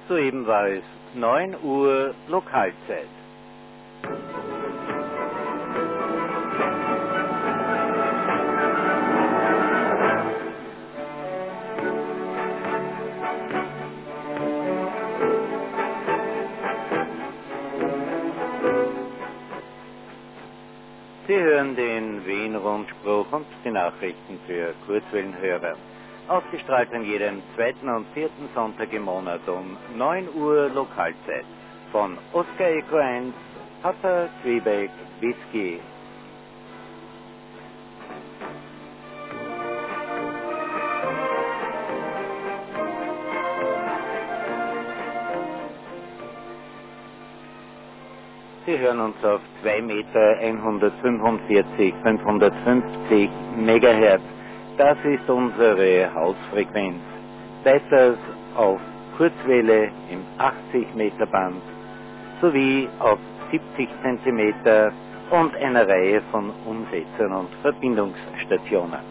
Soeben war es 9 Uhr Lokalzeit. Sie hören den Wien-Rundspruch und die Nachrichten für Kurzwellenhörer. Ausgestrahlt an jedem zweiten und vierten Sonntag im Monat um 9 Uhr Lokalzeit. Von Oscar Echo 1, Papa Quebec Whisky. Sie hören uns auf 2 Meter 145, 550 Megahertz. Das ist unsere Hausfrequenz. Weiters auf Kurzwelle im 80 Meter Band sowie auf 70 Zentimeter und einer Reihe von Umsetzern und Verbindungsstationen.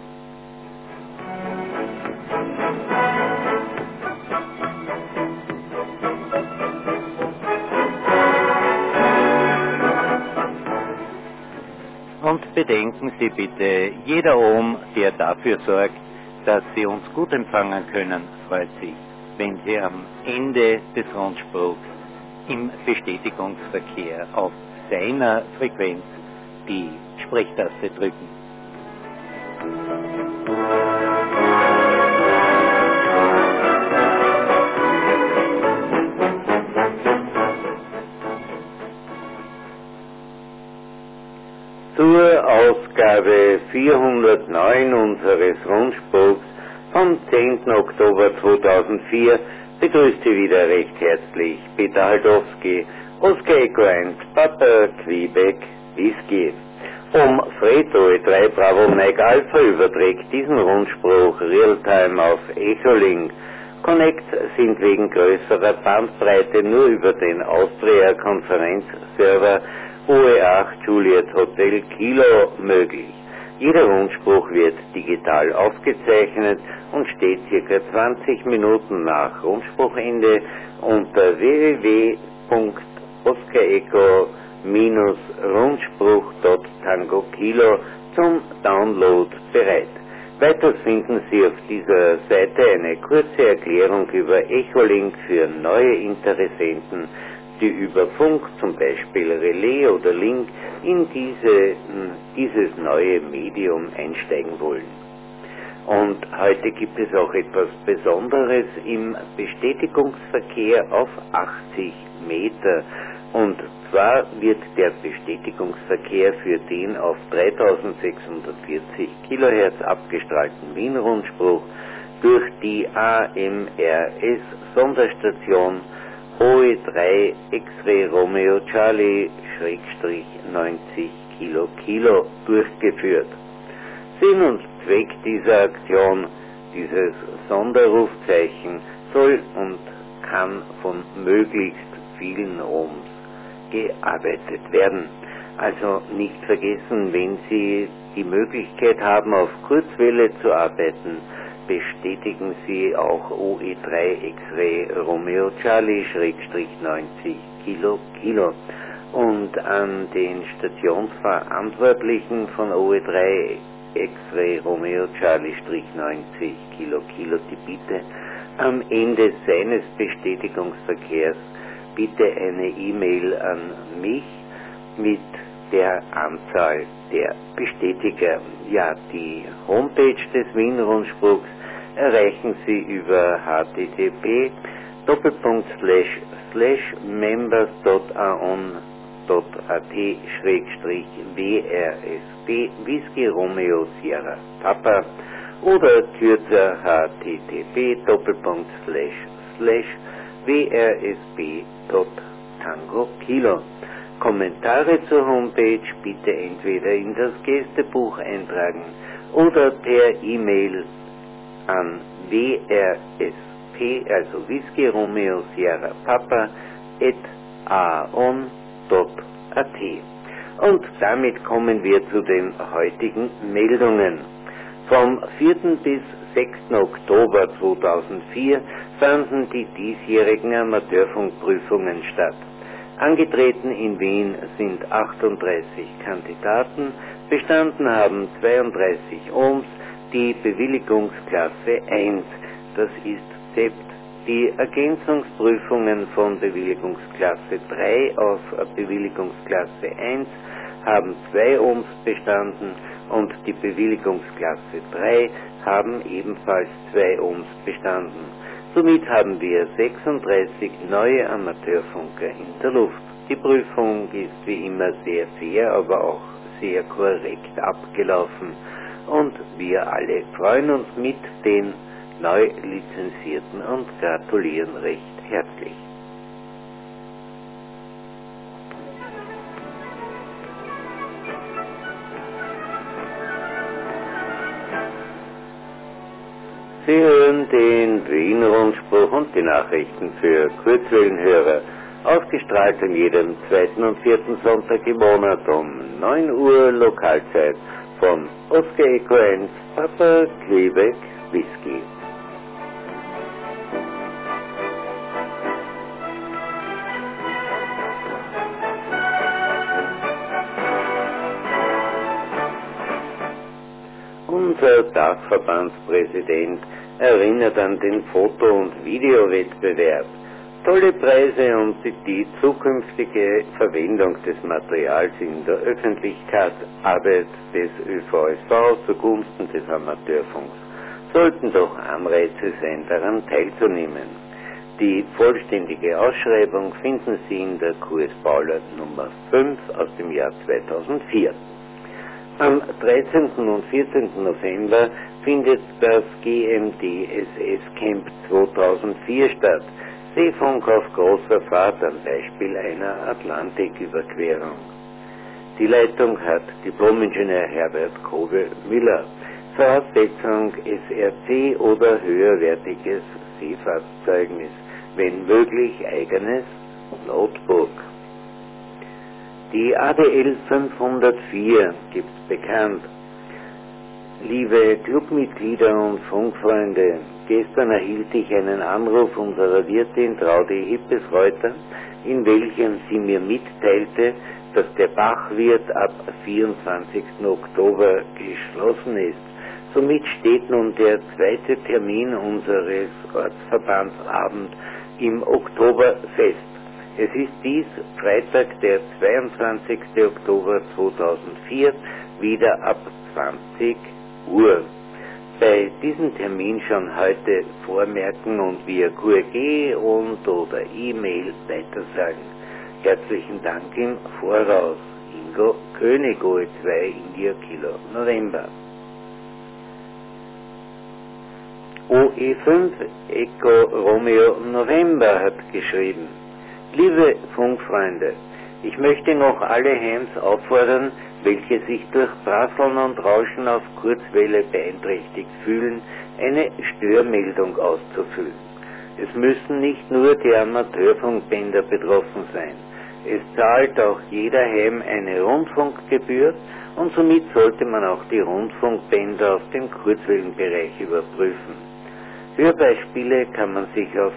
Und bedenken Sie bitte, jeder Ohm, der dafür sorgt, dass Sie uns gut empfangen können, freut sich, wenn Sie am Ende des Rundspruchs im Bestätigungsverkehr auf seiner Frequenz die Sprechtaste drücken. Zur Ausgabe 409 unseres Rundspruchs vom 10. Oktober 2004 begrüßt Sie wieder recht herzlich Peter Haldowski, Oscar Echo 1, Papa Quebec Whisky. Fred OE3 Bravo Mike Alpha überträgt diesen Rundspruch Realtime auf Echolink. Connect sind wegen größerer Bandbreite nur über den Austria Konferenzserver OE8 Juliet Hotel Kilo möglich. Jeder Rundspruch wird digital aufgezeichnet und steht ca. 20 Minuten nach Rundspruchende unter www.oscarecho-rundspruch.tango-kilo zum Download bereit. Weiters finden Sie auf dieser Seite eine kurze Erklärung über Echolink für neue Interessenten, die über Funk, zum Beispiel Relais oder Link, in dieses neue Medium einsteigen wollen. Und heute gibt es auch etwas Besonderes im Bestätigungsverkehr auf 80 Meter. Und zwar wird der Bestätigungsverkehr für den auf 3640 Kilohertz abgestrahlten Wien-Rundspruch durch die AMRS-Sonderstation OE3 X-Ray Romeo Charlie /90 Kilo durchgeführt. Sinn und Zweck dieser Aktion, dieses Sonderrufzeichen, soll und kann von möglichst vielen Ohms gearbeitet werden. Also nicht vergessen, wenn Sie die Möglichkeit haben, auf Kurzwelle zu arbeiten, bestätigen Sie auch OE3 X-Ray Romeo Charlie /90 Kilo. Und an den Stationsverantwortlichen von OE3 X-Ray Romeo Charlie /90 Kilo die Bitte, am Ende seines Bestätigungsverkehrs bitte eine E-Mail an mich mit der Anzahl der Bestätiger. Ja, die Homepage des Wien-Rundspruchs erreichen Sie über http://members.aon.at/WRSP Whisky Romeo Sierra Papa oder kürzer http://wrsp.tango Kilo. Kommentare zur Homepage bitte entweder in das Gästebuch eintragen oder per E-Mail an wrsp, also Whisky Romeo Sierra Papa, @aon.at. Und damit kommen wir zu den heutigen Meldungen. Vom 4. bis 6. Oktober 2004 fanden die diesjährigen Amateurfunkprüfungen statt. Angetreten in Wien sind 38 Kandidaten, bestanden haben 32 Ohms, die Bewilligungsklasse 1, das ist ZEPT. Die Ergänzungsprüfungen von Bewilligungsklasse 3 auf Bewilligungsklasse 1 haben 2 Ohms bestanden und die Bewilligungsklasse 3 haben ebenfalls 2 Ohms bestanden. Somit haben wir 36 neue Amateurfunker in der Luft. Die Prüfung ist wie immer sehr fair, aber auch sehr korrekt abgelaufen und wir alle freuen uns mit den neu Lizenzierten und gratulieren recht herzlich. Sie hören den Wien-Rundspruch und die Nachrichten für Kurzwellenhörer, ausgestrahlt an jedem 2. und 4. Sonntag im Monat um 9 Uhr Lokalzeit von Oscar Echo 1, Papa Quebec Whisky. Unser Dachverbandspräsident erinnert an den Foto- und Videowettbewerb. Tolle Preise und die zukünftige Verwendung des Materials in der Öffentlichkeitsarbeit des ÖVSV zugunsten des Amateurfunks sollten doch Anreize sein, daran teilzunehmen. Die vollständige Ausschreibung finden Sie in der QS Paula Nummer 5 aus dem Jahr 2004. Am 13. und 14. November findet das GMDSS Camp 2004 statt. Seefunk auf großer Fahrt am Beispiel einer Atlantiküberquerung. Die Leitung hat Diplomingenieur Herbert Kogel-Müller. Voraussetzung SRC oder höherwertiges Seefahrtszeugnis, wenn möglich eigenes Notebook. Die ADL 504 gibt's bekannt. Liebe Clubmitglieder und Funkfreunde, gestern erhielt ich einen Anruf unserer Wirtin Traudi Hippesreuter, in welchem sie mir mitteilte, dass der Bachwirt ab 24. Oktober geschlossen ist. Somit steht nun der zweite Termin unseres Ortsverbandsabend im Oktober fest. Es ist dies Freitag, der 22. Oktober 2004, wieder ab 20 Uhr. Bei diesem Termin schon heute vormerken und via QRG und oder E-Mail weitersagen. Herzlichen Dank im Voraus. Ingo König, OE2 India Kilo November. OE5 Echo Romeo November hat geschrieben: Liebe Funkfreunde, ich möchte noch alle Hams auffordern, welche sich durch Prasseln und Rauschen auf Kurzwelle beeinträchtigt fühlen, eine Störmeldung auszufüllen. Es müssen nicht nur die Amateurfunkbänder betroffen sein. Es zahlt auch jeder Heim eine Rundfunkgebühr und somit sollte man auch die Rundfunkbänder auf dem Kurzwellenbereich überprüfen. Hörbeispiele kann man sich auf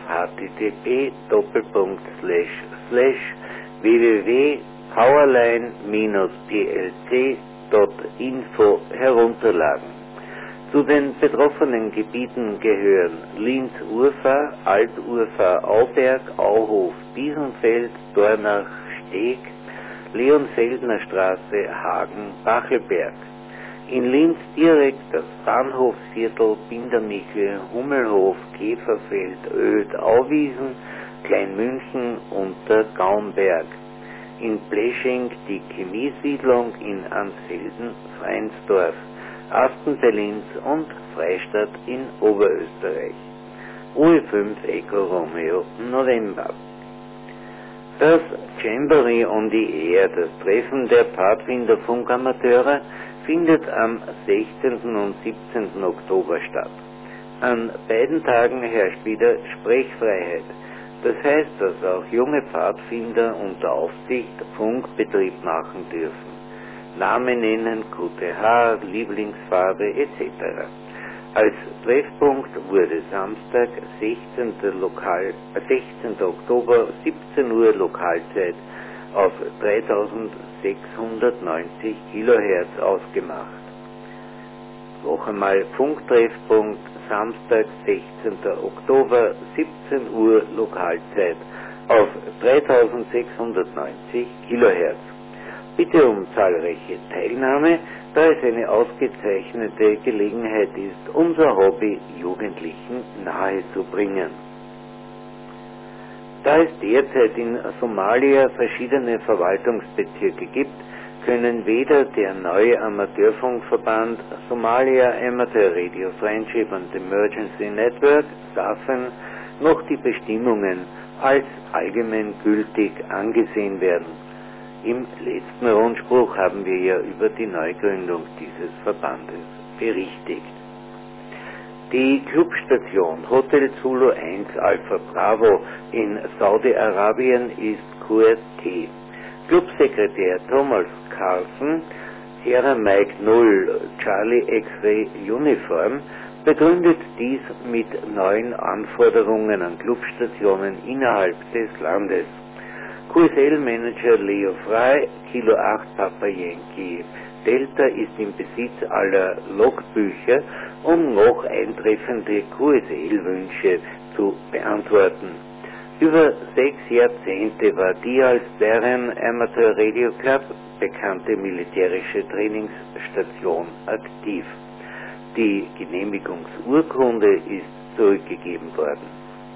http://www.powerline-plc.info herunterladen. Zu den betroffenen Gebieten gehören Linz-Urfahr, Alt-Urfahr-Auberg, Auhof, Biesenfeld, Dornach, Steg, Leonfeldner Straße, Hagen, Bachelberg. In Linz direkt das Bahnhofsviertel, Bindermichel, Hummelhof, Käferfeld, Oed, Auwiesen, Kleinmünchen und der Gaumberg. In Blesching die Chemiesiedlung, in Ansfelden, Freinsdorf, Asten bei Linz und Freistadt in Oberösterreich. OE5 Echo Romeo November. Das Jamboree on the Air, das Treffen der Pfadfinder-Funkamateure, findet am 16. und 17. Oktober statt. An beiden Tagen herrscht wieder Sprechfreiheit. Das heißt, dass auch junge Pfadfinder unter Aufsicht Funkbetrieb machen dürfen. Name nennen, QTH, Lieblingsfarbe etc. Als Treffpunkt wurde Samstag, 16. Oktober, 17 Uhr Lokalzeit auf 3690 kHz ausgemacht. Noch einmal Funktreffpunkt, Samstag, 16. Oktober, 17 Uhr Lokalzeit auf 3690 kHz. Bitte um zahlreiche Teilnahme, da es eine ausgezeichnete Gelegenheit ist, unser Hobby Jugendlichen nahezubringen. Da es derzeit in Somalia verschiedene Verwaltungsbezirke gibt, können weder der neue Amateurfunkverband Somalia Amateur Radio Friendship and Emergency Network, SAFEN, noch die Bestimmungen als allgemein gültig angesehen werden. Im letzten Rundspruch haben wir ja über die Neugründung dieses Verbandes berichtigt. Die Clubstation Hotel Zulu 1 Alpha Bravo in Saudi-Arabien ist QRT. Clubsekretär Thomas Carlson, Sierra Mike 0 Charlie X-Ray Uniform, begründet dies mit neuen Anforderungen an Clubstationen innerhalb des Landes. QSL-Manager Leo Frey, Kilo 8 Papa Yankee Delta, ist im Besitz aller Logbücher, um noch eintreffende QSL-Wünsche zu beantworten. Über 6 Jahrzehnte war die als deren Amateur Radio Club bekannte militärische Trainingsstation aktiv. Die Genehmigungsurkunde ist zurückgegeben worden.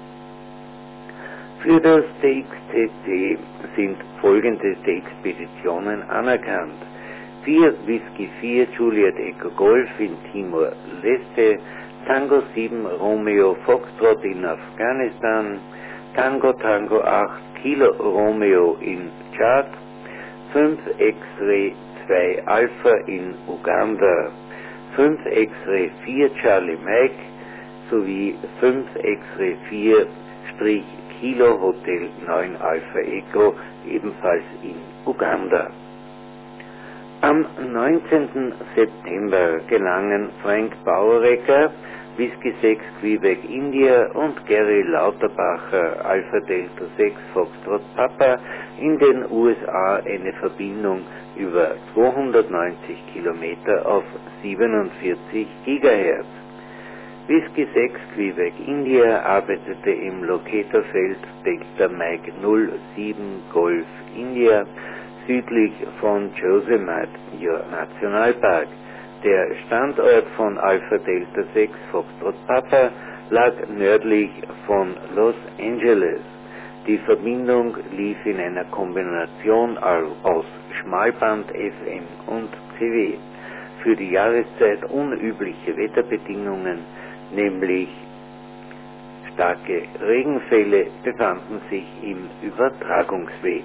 Für das TXTC sind folgende Expeditionen anerkannt: 4 Whisky 4 Juliet Echo Golf in Timor-Leste, Tango 7 Romeo Foxtrot in Afghanistan, Tango 8 Kilo Romeo in Tschad, 5 X-Ray 2 Alpha in Uganda, 5 X-Ray 4 Charlie Mike sowie 5 X-Ray 4 Kilo Hotel 9 Alpha Echo ebenfalls in Uganda. Am 19. September gelangen Frank Bauerecker, Whisky 6 Quebec India und Gary Lauterbacher, Alpha Delta 6 Foxtrot Papa, in den USA eine Verbindung über 290 Kilometer auf 47 GHz. Whisky 6 Quebec India arbeitete im Locatorfeld Delta Mike 07 Golf India südlich von Yosemite Nationalpark. Der Standort von Alpha Delta 6 Foxtrot Papa lag nördlich von Los Angeles. Die Verbindung lief in einer Kombination aus Schmalband FM und CW. Für die Jahreszeit unübliche Wetterbedingungen, nämlich starke Regenfälle, befanden sich im Übertragungsweg.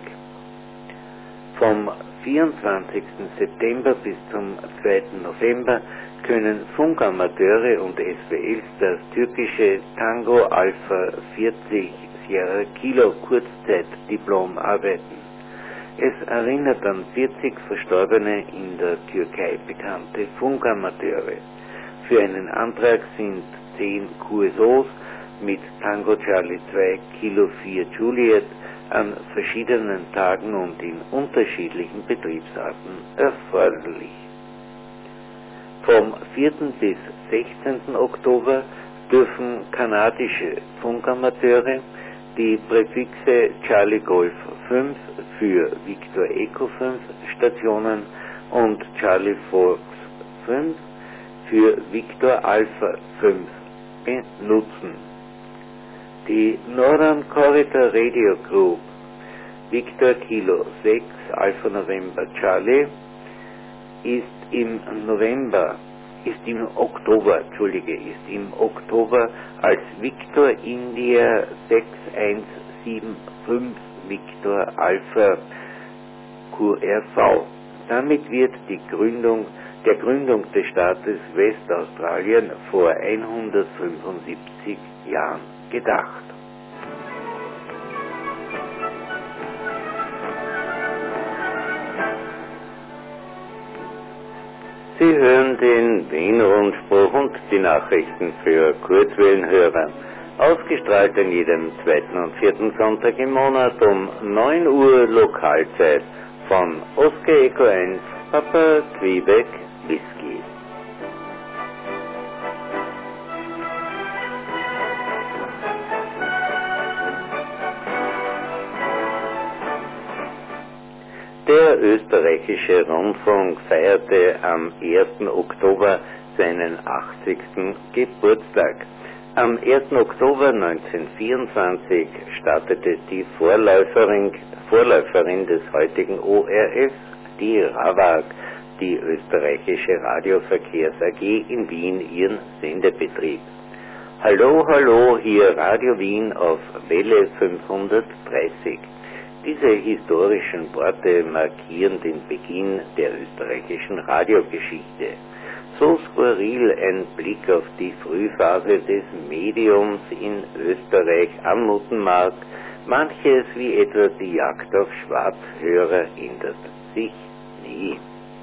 Vom 24. September bis zum 2. November können Funkamateure und SWLs das türkische Tango Alpha 40 Sierra Kilo Kurzzeitdiplom arbeiten. Es erinnert an 40 verstorbene in der Türkei bekannte Funkamateure. Für einen Antrag sind 10 QSOs mit Tango Charlie 2 Kilo 4 Juliet an verschiedenen Tagen und in unterschiedlichen Betriebsarten erforderlich. Vom 4. bis 16. Oktober dürfen kanadische Funkamateure die Präfixe Charlie Golf 5 für Victor Echo 5 Stationen und Charlie Fox 5 für Victor Alpha 5 benutzen. Die Northern Corridor Radio Group Victor Kilo 6 Alpha November Charlie ist im Oktober als Victor India 6175 Victor Alpha QRV. Damit wird der Gründung des Staates Westaustralien vor 175 Jahren gedacht. Sie hören den Wien-Rundspruch und die Nachrichten für Kurzwellenhörer, ausgestrahlt an jedem zweiten und vierten Sonntag im Monat um 9 Uhr Lokalzeit von Oscar Echo 1, Papa Quebec, Whisky. Der österreichische Rundfunk feierte am 1. Oktober seinen 80. Geburtstag. Am 1. Oktober 1924 startete die Vorläuferin des heutigen ORF, die RAVAG, die österreichische Radioverkehrs AG in Wien, ihren Sendebetrieb. Hallo, hallo, hier Radio Wien auf Welle 530. Diese historischen Worte markieren den Beginn der österreichischen Radiogeschichte. So skurril ein Blick auf die Frühphase des Mediums in Österreich anmuten mag, manches wie etwa die Jagd auf Schwarzhörer ändert sich nie.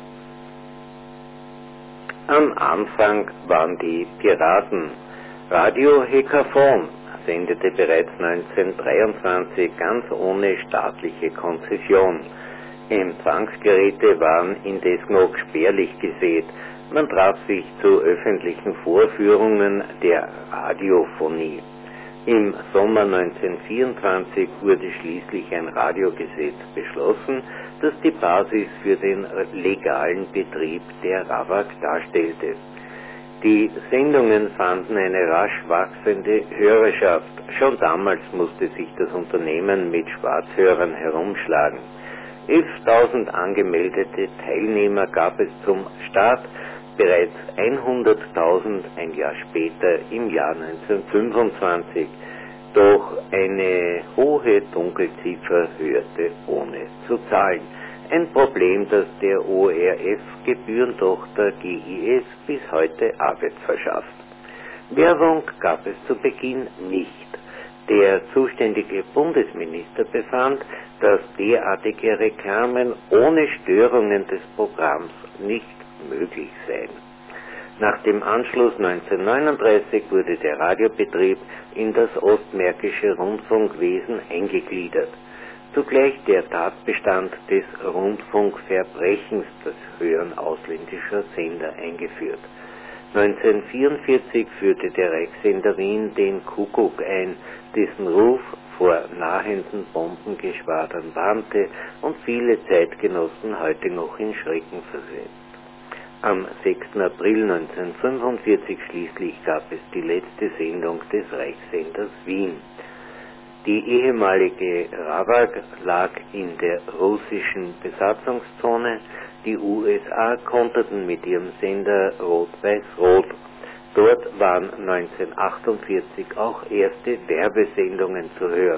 Am Anfang waren die Piraten. Radio Hekaphon sendete bereits 1923 ganz ohne staatliche Konzession. Empfangsgeräte waren indes noch spärlich gesät. Man traf sich zu öffentlichen Vorführungen der Radiophonie. Im Sommer 1924 wurde schließlich ein Radiogesetz beschlossen, das die Basis für den legalen Betrieb der RAVAG darstellte. Die Sendungen fanden eine rasch wachsende Hörerschaft. Schon damals musste sich das Unternehmen mit Schwarzhörern herumschlagen. 11.000 angemeldete Teilnehmer gab es zum Start, bereits 100.000 ein Jahr später im Jahr 1925. Doch eine hohe Dunkelziffer hörte ohne zu zahlen. Ein Problem, das der ORF Gebührentochter GIS bis heute Arbeit verschafft. Werbung gab es zu Beginn nicht. Der zuständige Bundesminister befand, dass derartige Reklamen ohne Störungen des Programms nicht möglich seien. Nach dem Anschluss 1939 wurde der Radiobetrieb in das ostmärkische Rundfunkwesen eingegliedert. Zugleich der Tatbestand des Rundfunkverbrechens, das Hören ausländischer Sender, eingeführt. 1944 führte der Reichssender Wien den Kuckuck ein, dessen Ruf vor nahenden Bombengeschwadern warnte und viele Zeitgenossen heute noch in Schrecken versetzt. Am 6. April 1945 schließlich gab es die letzte Sendung des Reichssenders Wien. Die ehemalige RAVAG lag in der russischen Besatzungszone. Die USA konterten mit ihrem Sender Rot-Weiß-Rot. Dort waren 1948 auch erste Werbesendungen zu hören.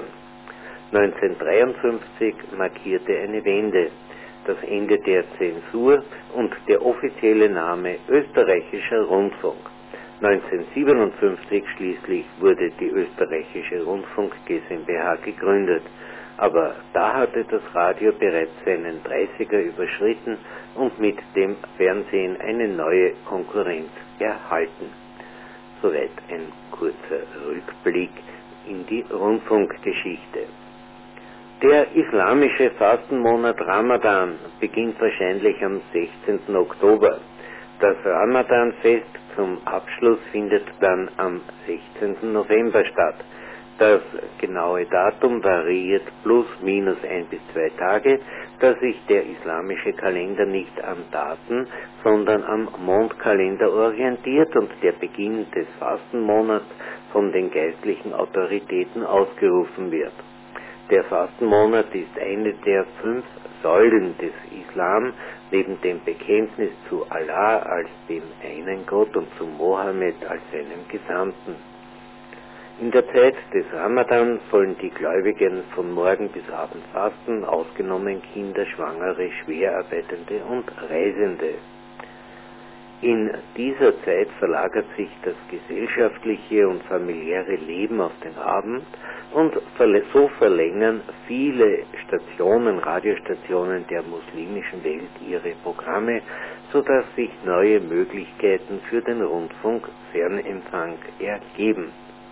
1953 markierte eine Wende, das Ende der Zensur und der offizielle Name Österreichischer Rundfunk. 1957 schließlich wurde die Österreichische Rundfunk GmbH gegründet, aber da hatte das Radio bereits seinen 30er überschritten und mit dem Fernsehen eine neue Konkurrenz erhalten. Soweit ein kurzer Rückblick in die Rundfunkgeschichte. Der islamische Fastenmonat Ramadan beginnt wahrscheinlich am 16. Oktober. Das Ramadanfest zum Abschluss findet dann am 16. November statt. Das genaue Datum variiert plus minus 1 bis 2 Tage, da sich der islamische Kalender nicht an Daten, sondern am Mondkalender orientiert und der Beginn des Fastenmonats von den geistlichen Autoritäten ausgerufen wird. Der Fastenmonat ist eine der 5 Säulen des Islam, neben dem Bekenntnis zu Allah als dem einen Gott und zu Mohammed als seinem Gesandten. In der Zeit des Ramadan sollen die Gläubigen von morgen bis abend fasten, ausgenommen Kinder, Schwangere, Schwerarbeitende und Reisende. In dieser Zeit verlagert sich das gesellschaftliche und familiäre Leben auf den Abend und so verlängern viele Stationen, Radiostationen der muslimischen Welt ihre Programme, sodass sich neue Möglichkeiten für den Rundfunkfernempfang ergeben.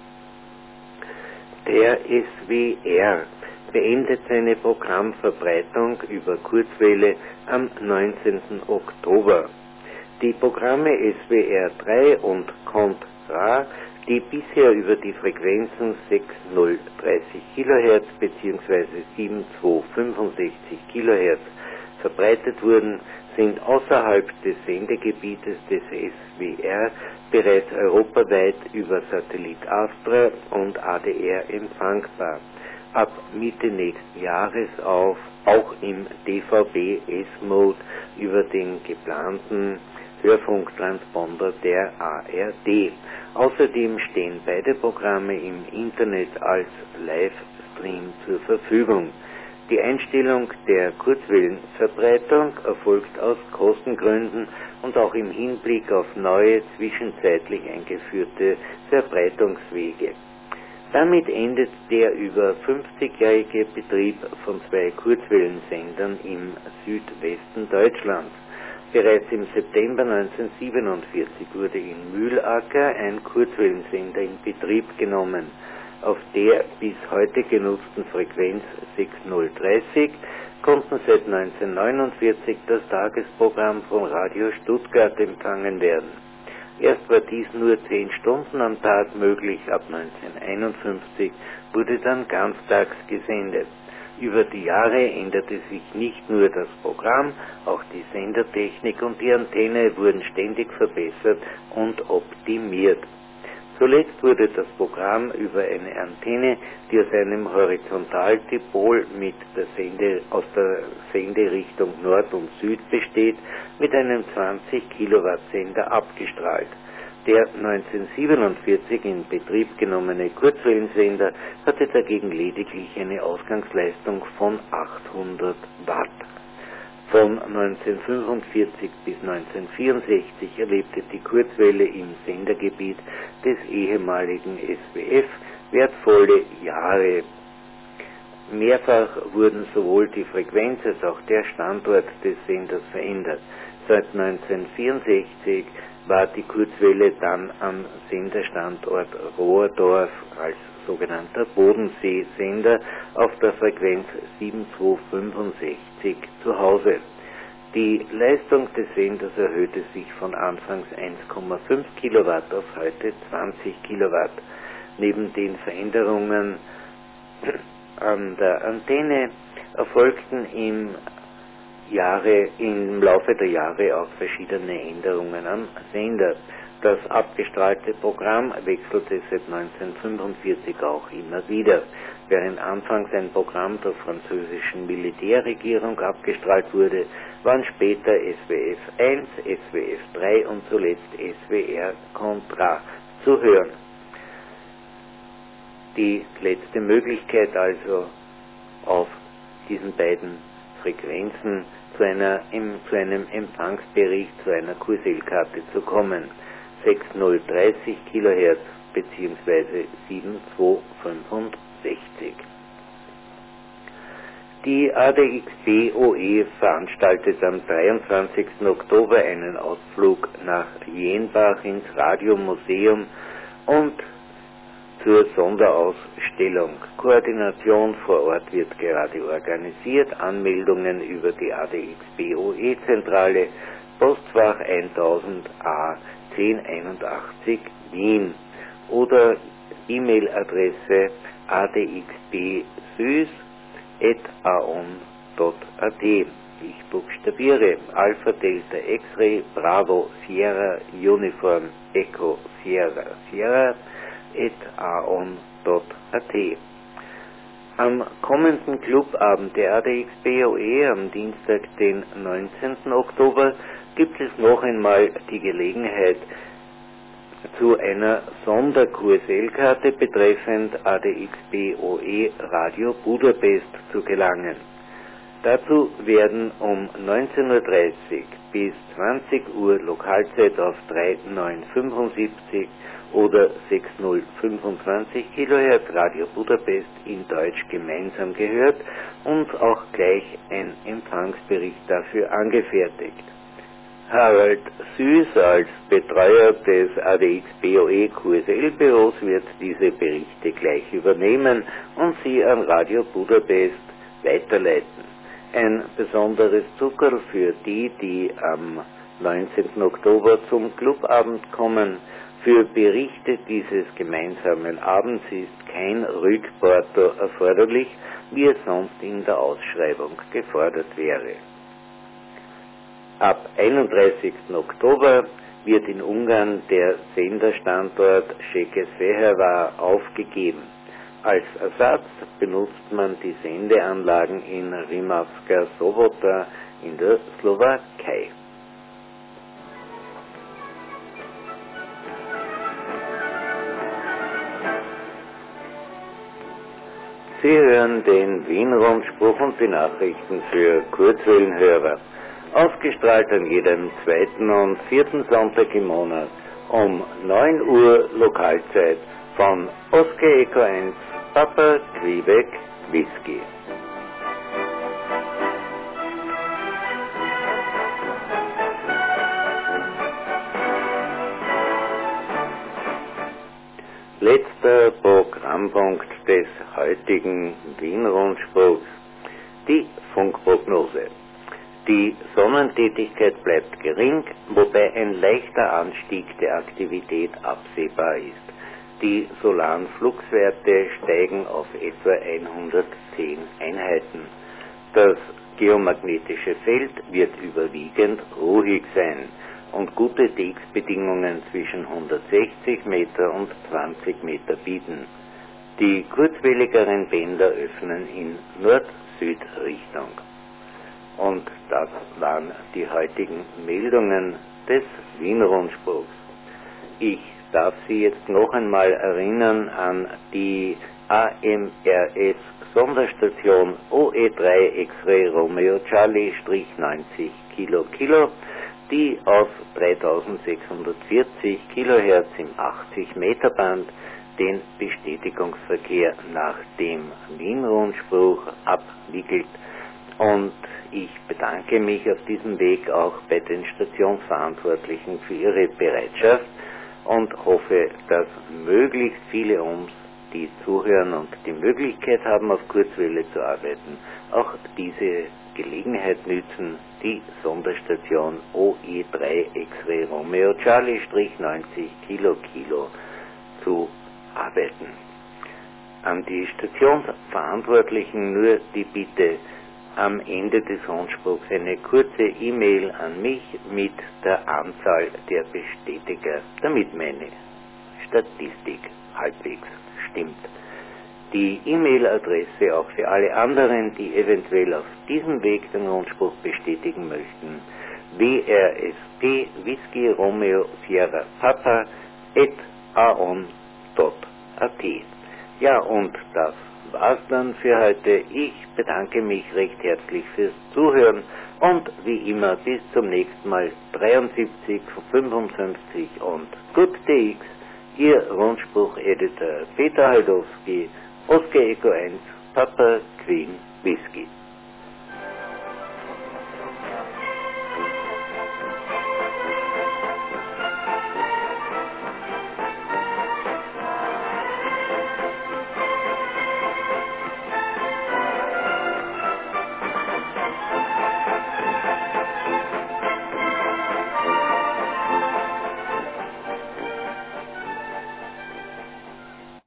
Der SWR beendet seine Programmverbreitung über Kurzwelle am 19. Oktober. Die Programme SWR 3 und Contra, die bisher über die Frequenzen 6030 kHz bzw. 7265 kHz verbreitet wurden, sind außerhalb des Sendegebietes des SWR bereits europaweit über Satellit Astra und ADR empfangbar. Ab Mitte nächsten Jahres auch im DVB-S-Mode über den geplanten Hörfunktransponder der ARD. Außerdem stehen beide Programme im Internet als Livestream zur Verfügung. Die Einstellung der Kurzwellenverbreitung erfolgt aus Kostengründen und auch im Hinblick auf neue, zwischenzeitlich eingeführte Verbreitungswege. Damit endet der über 50-jährige Betrieb von 2 Kurzwellensendern im Südwesten Deutschlands. Bereits im September 1947 wurde in Mühlacker ein Kurzwellensender in Betrieb genommen. Auf der bis heute genutzten Frequenz 6030 konnten seit 1949 das Tagesprogramm von Radio Stuttgart empfangen werden. Erst war dies nur 10 Stunden am Tag möglich, ab 1951 wurde dann ganztags gesendet. Über die Jahre änderte sich nicht nur das Programm, auch die Sendertechnik und die Antenne wurden ständig verbessert und optimiert. Zuletzt wurde das Programm über eine Antenne, die aus einem Horizontaldipol aus der Senderichtung Nord und Süd besteht, mit einem 20 Kilowatt Sender abgestrahlt. Der 1947 in Betrieb genommene Kurzwellensender hatte dagegen lediglich eine Ausgangsleistung von 800 Watt. Von 1945 bis 1964 erlebte die Kurzwelle im Sendergebiet des ehemaligen SWF wertvolle Jahre. Mehrfach wurden sowohl die Frequenz als auch der Standort des Senders verändert. Seit 1964 war die Kurzwelle dann am Senderstandort Rohrdorf als sogenannter Bodenseesender auf der Frequenz 7265 zu Hause. Die Leistung des Senders erhöhte sich von anfangs 1,5 Kilowatt auf heute 20 Kilowatt. Neben den Veränderungen an der Antenne erfolgten im Laufe der Jahre auch verschiedene Änderungen am Sender. Das abgestrahlte Programm wechselte seit 1945 auch immer wieder. Während anfangs ein Programm der französischen Militärregierung abgestrahlt wurde, waren später SWF 1, SWF 3 und zuletzt SWR Contra zu hören. Die letzte Möglichkeit also, auf diesen beiden Frequenzen zu einem Empfangsbericht, zu einer QSL-Karte zu kommen. 6030 kHz bzw. 7265. Die ADXB OE veranstaltet am 23. Oktober einen Ausflug nach Jenbach ins Radiomuseum und zur Sonderausstellung. Koordination vor Ort wird gerade organisiert. Anmeldungen über die ADXB OE-Zentrale, Postfach 1000a 1081 Wien oder E-Mail-Adresse adxbsüß@aon.at. Ich buchstabiere: Alpha Delta X-Ray Bravo Sierra Uniform Echo Sierra Sierra @aon.at. Am kommenden Clubabend der ADXB OE am Dienstag, den 19. Oktober, gibt es noch einmal die Gelegenheit, zu einer Sonder-QSL-Karte betreffend ADXB OE Radio Budapest zu gelangen. Dazu werden um 19:30 Uhr bis 20 Uhr Lokalzeit auf 3975 oder 6025 kHz Radio Budapest in Deutsch gemeinsam gehört und auch gleich ein Empfangsbericht dafür angefertigt. Harald Süß als Betreuer des ADX BOE QSL-Büros wird diese Berichte gleich übernehmen und sie an Radio Budapest weiterleiten. Ein besonderes Zuckerl für die, die am 19. Oktober zum Clubabend kommen. Für Berichte dieses gemeinsamen Abends ist kein Rückporto erforderlich, wie es sonst in der Ausschreibung gefordert wäre. Ab 31. Oktober wird in Ungarn der Senderstandort Székesfehérvár aufgegeben. Als Ersatz benutzt man die Sendeanlagen in Rimavská Sobota in der Slowakei. Sie hören den Wien-Rundspruch und die Nachrichten für Kurzwellenhörer. Ausgestrahlt an jedem zweiten und vierten Sonntag im Monat um 9 Uhr Lokalzeit von Oscar Echo 1 Papa Quebec Whisky. Letzter Programmpunkt des heutigen Wien-Rundspruchs, die Funkprognose. Die Sonnentätigkeit bleibt gering, wobei ein leichter Anstieg der Aktivität absehbar ist. Die solaren Fluxwerte steigen auf etwa 110 Einheiten. Das geomagnetische Feld wird überwiegend ruhig sein und gute DX-Bedingungen zwischen 160 Meter und 20 Meter bieten. Die kurzwelligeren Bänder öffnen in Nord-Süd-Richtung. Und das waren die heutigen Meldungen des Wien-Rundspruchs. Ich darf Sie jetzt noch einmal erinnern an die AMRS-Sonderstation OE3 X-Ray Romeo Charlie-90 Kilo, die auf 3640 kHz im 80 Meter Band den Bestätigungsverkehr nach dem Wien-Rundspruch abwickelt. Und ich bedanke mich auf diesem Weg auch bei den Stationsverantwortlichen für ihre Bereitschaft und hoffe, dass möglichst viele uns, die zuhören und die Möglichkeit haben, auf Kurzwelle zu arbeiten, auch diese Gelegenheit nützen, die Sonderstation OE3 X-Ray Romeo Charlie-90 Kilo zu arbeiten. An die Stationsverantwortlichen nur die Bitte, am Ende des Rundspruchs eine kurze E-Mail an mich mit der Anzahl der Bestätiger, damit meine Statistik halbwegs stimmt. Die E-Mail-Adresse auch für alle anderen, die eventuell auf diesem Weg den Rundspruch bestätigen möchten: WRSP Whisky Romeo Sierra Papa @aon.at. Ja, und das war's dann für heute. Ich bedanke mich recht herzlich fürs Zuhören und wie immer bis zum nächsten Mal 73, 55 und Good DX, Ihr Rundspruch-Editor Peter Haldowski, Oscar Echo 1, Papa Queen Whisky.